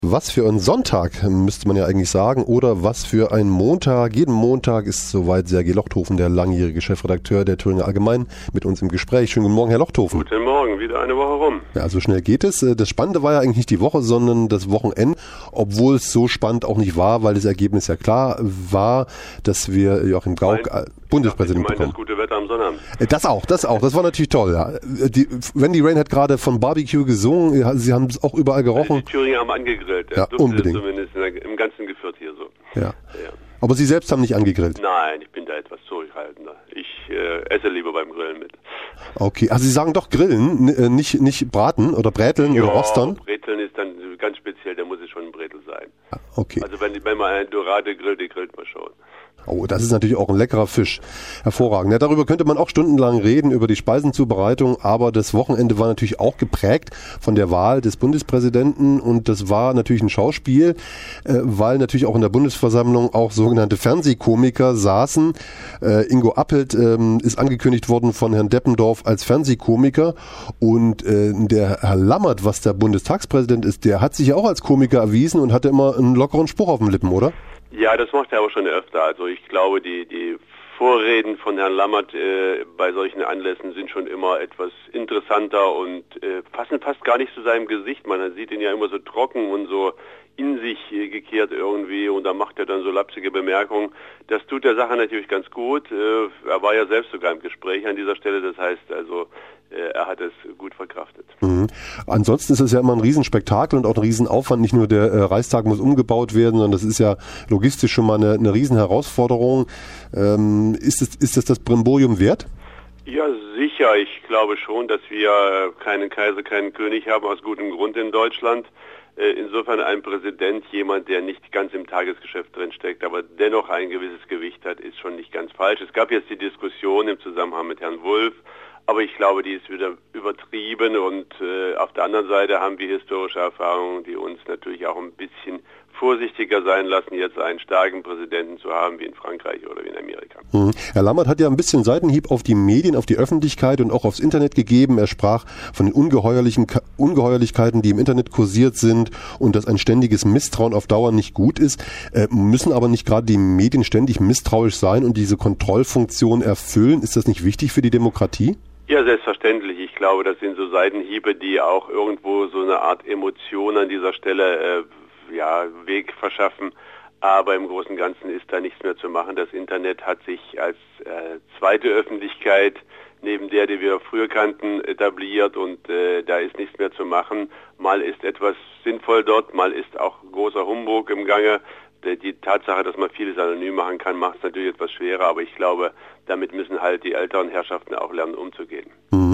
Was für ein Sonntag, müsste man ja eigentlich sagen, oder was für ein Montag. Jeden Montag ist soweit Sergej Lochthofen, der langjährige Chefredakteur der Thüringer Allgemeinen, mit uns im Gespräch. Schönen guten Morgen, Herr Lochthofen. Guten Morgen, wieder eine Woche rum. Ja, so schnell geht es. Das Spannende war ja eigentlich nicht die Woche, sondern das Wochenende, obwohl es so spannend auch nicht war, weil das Ergebnis ja klar war, dass wir Joachim Gauck Bundespräsident bekommen. Das gute Wetter am Sonnabend. Das auch. Das war natürlich toll. Ja. Wendy Rain hat gerade von Barbecue gesungen, sie haben es auch überall gerochen. Die Thüringer haben angegrillt. Ja, unbedingt. Zumindest im ganzen Geviert hier so. Ja. Aber Sie selbst haben nicht angegrillt? Nein, ich bin da etwas zurückhaltender. Ich esse lieber beim Grillen mit. Okay, also Sie sagen doch grillen, nicht braten oder bräteln oder rostern? Bräteln ist dann ganz speziell, da muss es schon ein Brätel sein. Okay. Also wenn man eine Dorade grillt, die grillt man schon. Oh, das ist natürlich auch ein leckerer Fisch. Hervorragend. Ja, darüber könnte man auch stundenlang reden, über die Speisenzubereitung, aber das Wochenende war natürlich auch geprägt von der Wahl des Bundespräsidenten und das war natürlich ein Schauspiel, weil natürlich auch in der Bundesversammlung auch sogenannte Fernsehkomiker saßen. Ingo Appelt ist angekündigt worden von Herrn Deppendorf als Fernsehkomiker und der Herr Lammert, was der Bundestagspräsident ist, der hat sich ja auch als Komiker erwiesen und hatte immer einen lockeren Spruch auf den Lippen, oder? Ja, das macht er aber schon öfter. Also ich glaube, die Vorreden von Herrn Lammert bei solchen Anlässen sind schon immer etwas interessanter und passen fast gar nicht zu seinem Gesicht. Man sieht ihn ja immer so trocken und so in sich gekehrt irgendwie und da macht er dann so lapsige Bemerkungen. Das tut der Sache natürlich ganz gut. Er war ja selbst sogar im Gespräch an dieser Stelle, das heißt also, er hat es gut verkraftet. Mhm. Ansonsten ist es ja immer ein Riesenspektakel und auch ein Riesenaufwand. Nicht nur der Reichstag muss umgebaut werden, sondern das ist ja logistisch schon mal eine Riesenherausforderung. Ist das Brimborium wert? Ja, sicher. Ich glaube schon, dass wir keinen Kaiser, keinen König haben, aus gutem Grund in Deutschland. Insofern ein Präsident, jemand, der nicht ganz im Tagesgeschäft drinsteckt, aber dennoch ein gewisses Gewicht hat, ist schon nicht ganz falsch. Es gab jetzt die Diskussion im Zusammenhang mit Herrn Wulff, aber ich glaube, die ist wieder übertrieben und auf der anderen Seite haben wir historische Erfahrungen, die uns natürlich auch ein bisschen vorsichtiger sein lassen, jetzt einen starken Präsidenten zu haben, wie in Frankreich oder wie in Amerika. Herr Lammert hat ja ein bisschen Seitenhieb auf die Medien, auf die Öffentlichkeit und auch aufs Internet gegeben. Er sprach von den Ungeheuerlichkeiten, die im Internet kursiert sind und dass ein ständiges Misstrauen auf Dauer nicht gut ist. Müssen aber nicht gerade die Medien ständig misstrauisch sein und diese Kontrollfunktion erfüllen? Ist das nicht wichtig für die Demokratie? Ja, selbstverständlich. Ich glaube, das sind so Seitenhiebe, die auch irgendwo so eine Art Emotion an dieser Stelle Weg verschaffen. Aber im Großen und Ganzen ist da nichts mehr zu machen. Das Internet hat sich als zweite Öffentlichkeit neben der, die wir früher kannten, etabliert und da ist nichts mehr zu machen. Mal ist etwas sinnvoll dort, mal ist auch großer Humbug im Gange. Die Tatsache, dass man vieles anonym machen kann, macht es natürlich etwas schwerer, aber ich glaube, damit müssen halt die älteren Herrschaften auch lernen, umzugehen.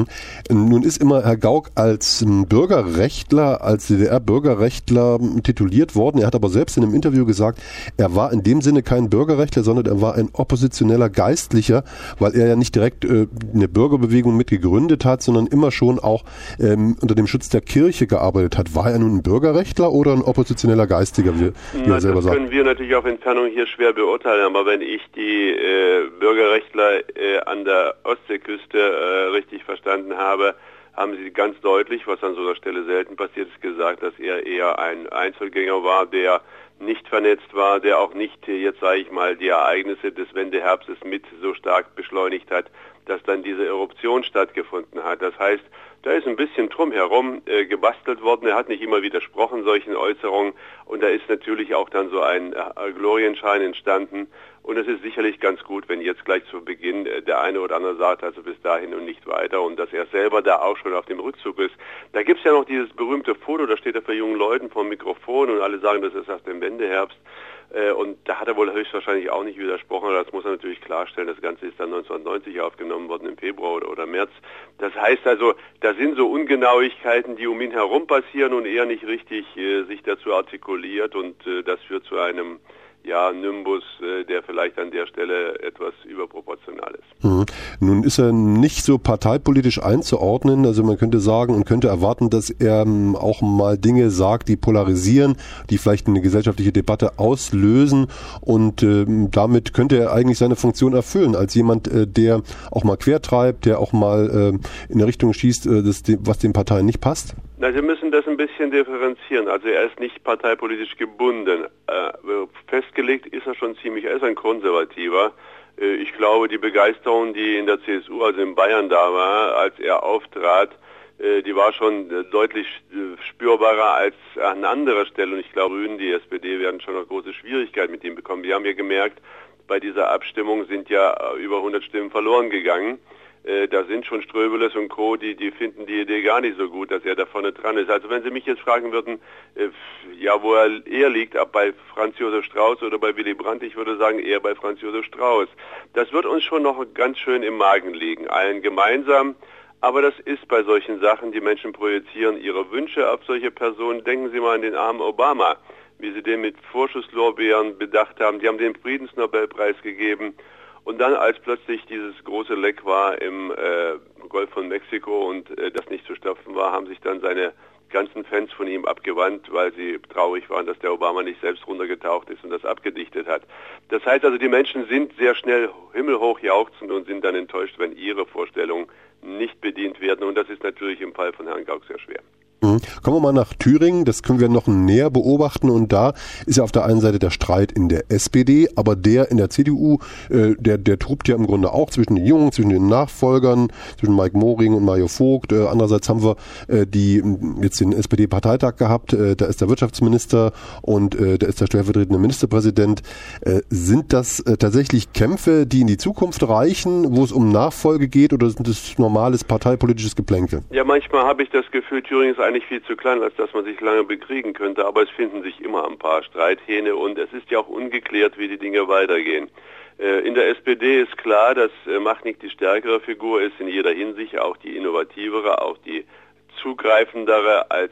Nun ist immer Herr Gauck als Bürgerrechtler, als DDR-Bürgerrechtler tituliert worden. Er hat aber selbst in einem Interview gesagt, er war in dem Sinne kein Bürgerrechtler, sondern er war ein oppositioneller Geistlicher, weil er ja nicht direkt eine Bürgerbewegung mit gegründet hat, sondern immer schon auch unter dem Schutz der Kirche gearbeitet hat. War er nun ein Bürgerrechtler oder ein oppositioneller Geistiger, wie er selber sagt? Das können wir natürlich auf Entfernung hier schwer beurteilen, aber wenn ich die Bürgerrechtler an der Ostseeküste richtig verstanden habe, haben sie ganz deutlich, was an so einer Stelle selten passiert ist, gesagt, dass er eher ein Einzelgänger war, der nicht vernetzt war, der auch nicht, jetzt sage ich mal, die Ereignisse des Wendeherbstes mit so stark beschleunigt hat, dass dann diese Eruption stattgefunden hat. Das heißt, da ist ein bisschen drumherum gebastelt worden. Er hat nicht immer widersprochen solchen Äußerungen und da ist natürlich auch dann so ein Glorienschein entstanden. Und es ist sicherlich ganz gut, wenn jetzt gleich zu Beginn der eine oder andere sagt, also bis dahin und nicht weiter und dass er selber da auch schon auf dem Rückzug ist. Da gibt's ja noch dieses berühmte Foto, da steht er für jungen Leuten vor dem Mikrofon und alle sagen, das ist aus dem Wendeherbst. Und da hat er wohl höchstwahrscheinlich auch nicht widersprochen, das muss er natürlich klarstellen. Das Ganze ist dann 1990 aufgenommen worden, im Februar oder März. Das heißt also, da sind so Ungenauigkeiten, die um ihn herum passieren und er nicht richtig sich dazu artikuliert und das führt zu einem Nimbus, der vielleicht an der Stelle etwas überproportional ist. Nun ist er nicht so parteipolitisch einzuordnen, also man könnte sagen und könnte erwarten, dass er auch mal Dinge sagt, die polarisieren, die vielleicht eine gesellschaftliche Debatte auslösen und damit könnte er eigentlich seine Funktion erfüllen, als jemand, der auch mal quertreibt, der auch mal in eine Richtung schießt, was den Parteien nicht passt. Na, Sie müssen das ein bisschen differenzieren. Also er ist nicht parteipolitisch gebunden. Festgelegt ist er schon ziemlich, er ist ein Konservativer. Ich glaube, die Begeisterung, die in der CSU, also in Bayern da war, als er auftrat, die war schon deutlich spürbarer als an anderer Stelle. Und ich glaube, die SPD werden schon noch große Schwierigkeiten mit ihm bekommen. Wir haben ja gemerkt, bei dieser Abstimmung sind ja über 100 Stimmen verloren gegangen. Da sind schon Ströbeles und Co., die finden die Idee gar nicht so gut, dass er da vorne dran ist. Also wenn Sie mich jetzt fragen würden, wo er eher liegt, ob bei Franz Josef Strauß oder bei Willy Brandt, ich würde sagen eher bei Franz Josef Strauß. Das wird uns schon noch ganz schön im Magen liegen, allen gemeinsam. Aber das ist bei solchen Sachen, die Menschen projizieren ihre Wünsche auf solche Personen. Denken Sie mal an den armen Obama, wie sie den mit Vorschusslorbeeren bedacht haben. Die haben den Friedensnobelpreis gegeben. Und dann, als plötzlich dieses große Leck war im Golf von Mexiko und das nicht zu stopfen war, haben sich dann seine ganzen Fans von ihm abgewandt, weil sie traurig waren, dass der Obama nicht selbst runtergetaucht ist und das abgedichtet hat. Das heißt also, die Menschen sind sehr schnell himmelhoch jauchzend und sind dann enttäuscht, wenn ihre Vorstellungen nicht bedient werden. Und das ist natürlich im Fall von Herrn Gauck sehr schwer. Kommen wir mal nach Thüringen, das können wir noch näher beobachten und da ist ja auf der einen Seite der Streit in der SPD, aber der in der CDU, der tobt ja im Grunde auch zwischen den Jungen, zwischen den Nachfolgern, zwischen Mike Moring und Mario Vogt. Andererseits haben wir jetzt den SPD-Parteitag gehabt, da ist der Wirtschaftsminister und da ist der stellvertretende Ministerpräsident. Sind das tatsächlich Kämpfe, die in die Zukunft reichen, wo es um Nachfolge geht oder sind das normales parteipolitisches Geplänkel? Ja, manchmal habe ich das Gefühl, Thüringen ist eigentlich viel zu klein, als dass man sich lange bekriegen könnte, aber es finden sich immer ein paar Streithähne und es ist ja auch ungeklärt, wie die Dinge weitergehen. In der SPD ist klar, dass Machnig die stärkere Figur ist, in jeder Hinsicht auch die innovativere, auch die zugreifendere als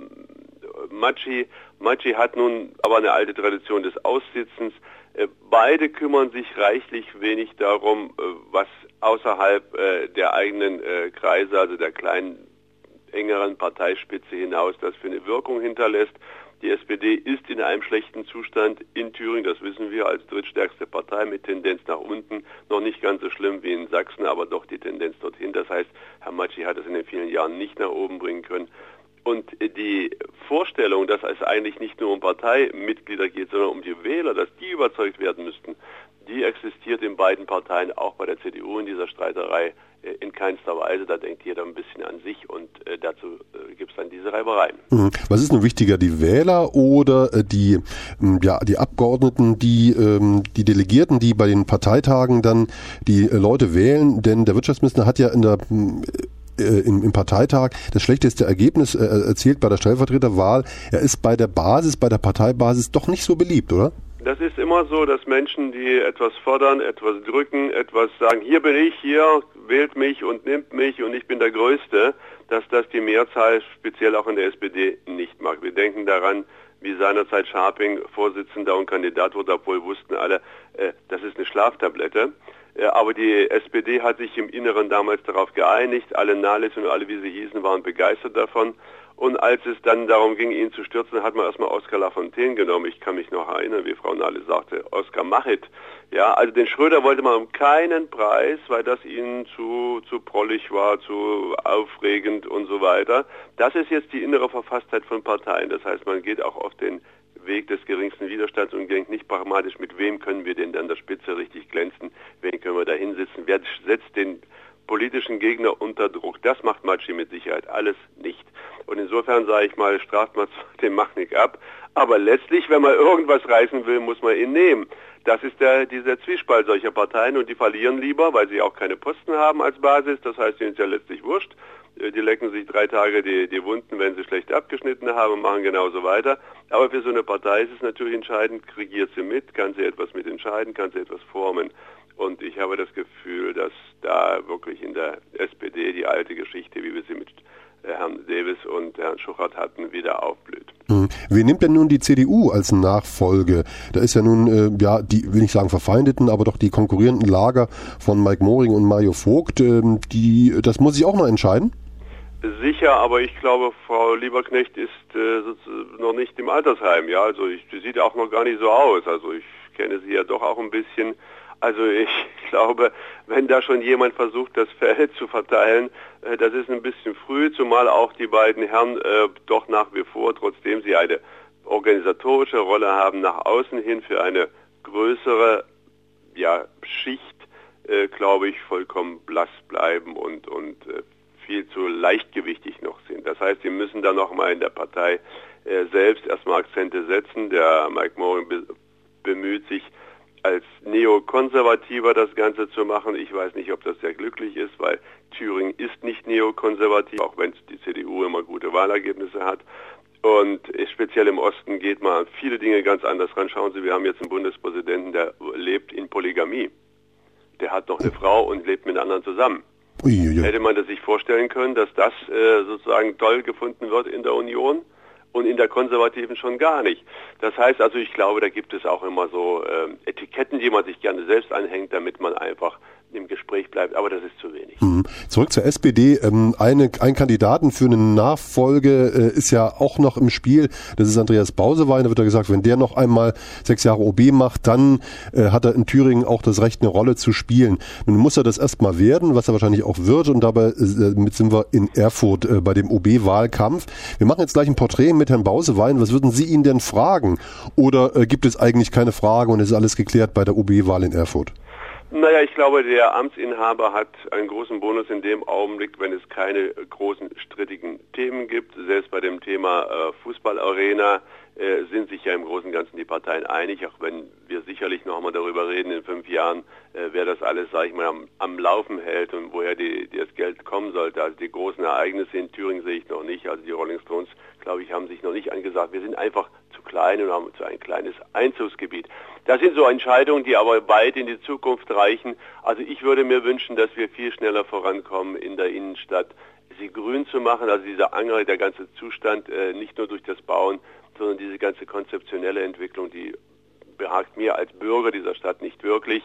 Matschi. Matschi hat nun aber eine alte Tradition des Aussitzens. Beide kümmern sich reichlich wenig darum, was außerhalb der eigenen Kreise, also der kleinen engeren Parteispitze hinaus das für eine Wirkung hinterlässt. Die SPD ist in einem schlechten Zustand in Thüringen, das wissen wir, als drittstärkste Partei mit Tendenz nach unten. Noch nicht ganz so schlimm wie in Sachsen, aber doch die Tendenz dorthin. Das heißt, Herr Matschi hat es in den vielen Jahren nicht nach oben bringen können. Und die Vorstellung, dass es eigentlich nicht nur um Parteimitglieder geht, sondern um die Wähler, dass die überzeugt werden müssten, die existiert in beiden Parteien, auch bei der CDU in dieser Streiterei in keinster Weise. Da denkt jeder ein bisschen an sich und dazu gibt es dann diese Reibereien. Was ist nun wichtiger, die Wähler oder die Abgeordneten, die Delegierten, die bei den Parteitagen dann die Leute wählen? Denn der Wirtschaftsminister hat ja im Parteitag das schlechteste Ergebnis erzielt bei der Stellvertreterwahl. Er ist bei der Basis, bei der Parteibasis doch nicht so beliebt, oder? Das ist immer so, dass Menschen, die etwas fordern, etwas drücken, etwas sagen, hier bin ich, hier, wählt mich und nimmt mich und ich bin der Größte, dass das die Mehrzahl, speziell auch in der SPD, nicht mag. Wir denken daran, wie seinerzeit Scharping Vorsitzender und Kandidat wurde, obwohl wussten alle, das ist eine Schlaftablette. Aber die SPD hat sich im Inneren damals darauf geeinigt, alle Nahles und alle, wie sie hießen, waren begeistert davon. Und als es dann darum ging, ihn zu stürzen, hat man erstmal Oskar Lafontaine genommen. Ich kann mich noch erinnern, wie Frau Nahles sagte, Oskar Machit. Ja, also den Schröder wollte man um keinen Preis, weil das ihnen zu prollig war, zu aufregend und so weiter. Das ist jetzt die innere Verfasstheit von Parteien. Das heißt, man geht auch auf den Weg des geringsten Widerstands und denkt nicht pragmatisch, mit wem können wir denn an der Spitze richtig glänzen, wen können wir da hinsetzen, wer setzt den politischen Gegner unter Druck. Das macht Matschi mit Sicherheit alles nicht. Und insofern sage ich mal, straft man den Machnig ab. Aber letztlich, wenn man irgendwas reißen will, muss man ihn nehmen. Das ist dieser Zwiespalt solcher Parteien und die verlieren lieber, weil sie auch keine Posten haben als Basis. Das heißt, ihnen ist ja letztlich wurscht. Die lecken sich 3 Tage die Wunden, wenn sie schlecht abgeschnitten haben und machen genauso weiter. Aber für so eine Partei ist es natürlich entscheidend, regiert sie mit, kann sie etwas mitentscheiden, kann sie etwas formen. Und ich habe das Gefühl, dass da wirklich in der SPD die alte Geschichte, wie wir sie mit Herrn Davis und Herrn Schuchert hatten, wieder aufblüht. Wen nimmt denn nun die CDU als Nachfolge? Da ist ja nun, die, will ich sagen verfeindeten, aber doch die konkurrierenden Lager von Mike Moring und Mario Vogt, das muss ich auch noch entscheiden? Sicher, aber ich glaube, Frau Lieberknecht ist noch nicht im Altersheim. Ja, also sie sieht auch noch gar nicht so aus. Also ich kenne sie ja doch auch ein bisschen. Also ich glaube, wenn da schon jemand versucht, das Feld zu verteilen, das ist ein bisschen früh, zumal auch die beiden Herren doch nach wie vor, trotzdem sie eine organisatorische Rolle haben, nach außen hin für eine größere Schicht, glaube ich, vollkommen blass bleiben und viel zu leichtgewichtig noch sind. Das heißt, sie müssen da nochmal in der Partei selbst erstmal Akzente setzen. Der Mike Moring bemüht sich, als Neokonservativer das Ganze zu machen. Ich weiß nicht, ob das sehr glücklich ist, weil Thüringen ist nicht neokonservativ, auch wenn die CDU immer gute Wahlergebnisse hat. Und speziell im Osten geht man an viele Dinge ganz anders ran. Schauen Sie, wir haben jetzt einen Bundespräsidenten, der lebt in Polygamie. Der hat noch eine Frau und lebt mit anderen zusammen. Uiuiui. Hätte man das sich vorstellen können, dass das sozusagen toll gefunden wird in der Union und in der Konservativen schon gar nicht. Das heißt also, ich glaube, da gibt es auch immer so Etiketten, die man sich gerne selbst anhängt, damit man einfach im Gespräch bleibt, aber das ist zu wenig. Zurück zur SPD. Ein Kandidaten für eine Nachfolge ist ja auch noch im Spiel. Das ist Andreas Bausewein. Da wird ja gesagt, wenn der noch einmal 6 Jahre OB macht, dann hat er in Thüringen auch das Recht, eine Rolle zu spielen. Nun muss er das erstmal werden, was er wahrscheinlich auch wird. Und dabei sind wir in Erfurt bei dem OB-Wahlkampf. Wir machen jetzt gleich ein Porträt mit Herrn Bausewein. Was würden Sie ihn denn fragen? Oder gibt es eigentlich keine Fragen und ist alles geklärt bei der OB-Wahl in Erfurt? Naja, ich glaube, der Amtsinhaber hat einen großen Bonus in dem Augenblick, wenn es keine großen strittigen Themen gibt. Selbst bei dem Thema Fußballarena sind sich ja im Großen und Ganzen die Parteien einig, auch wenn wir sicherlich noch einmal darüber reden in 5 Jahren, wer das alles, sage ich mal, am Laufen hält und woher das Geld kommen sollte. Also die großen Ereignisse in Thüringen sehe ich noch nicht. Also die Rolling Stones, glaube ich, haben sich noch nicht angesagt. Wir sind einfach zu klein und haben zu ein kleines Einzugsgebiet. Das sind so Entscheidungen, die aber weit in die Zukunft reichen. Also ich würde mir wünschen, dass wir viel schneller vorankommen in der Innenstadt, sie grün zu machen, also dieser Anger, der ganze Zustand, nicht nur durch das Bauen, sondern diese ganze konzeptionelle Entwicklung, die behagt mir als Bürger dieser Stadt nicht wirklich.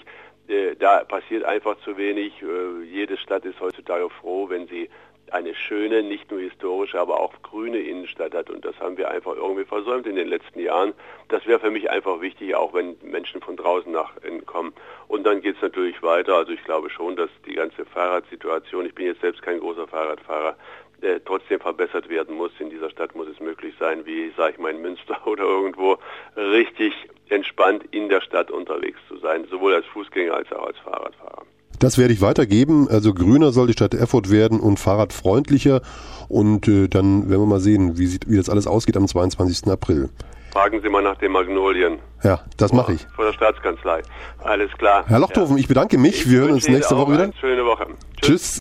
Da passiert einfach zu wenig. Jede Stadt ist heutzutage froh, wenn sie eine schöne, nicht nur historische, aber auch grüne Innenstadt hat. Und das haben wir einfach irgendwie versäumt in den letzten Jahren. Das wäre für mich einfach wichtig, auch wenn Menschen von draußen kommen. Und dann geht es natürlich weiter. Also ich glaube schon, dass die ganze Fahrradsituation, ich bin jetzt selbst kein großer Fahrradfahrer, trotzdem verbessert werden muss. In dieser Stadt muss es möglich sein, wie, sage ich mal, in Münster oder irgendwo, richtig entspannt in der Stadt unterwegs zu sein, sowohl als Fußgänger als auch als Fahrradfahrer. Das werde ich weitergeben. Also grüner soll die Stadt Erfurt werden und fahrradfreundlicher. Und dann werden wir mal sehen, wie das alles ausgeht am 22. April. Fragen Sie mal nach den Magnolien. Ja, das mache ich. Vor der Staatskanzlei. Alles klar. Herr Lochthofen, ich bedanke mich. Wir hören uns nächste Woche wieder. Schöne Woche. Tschüss.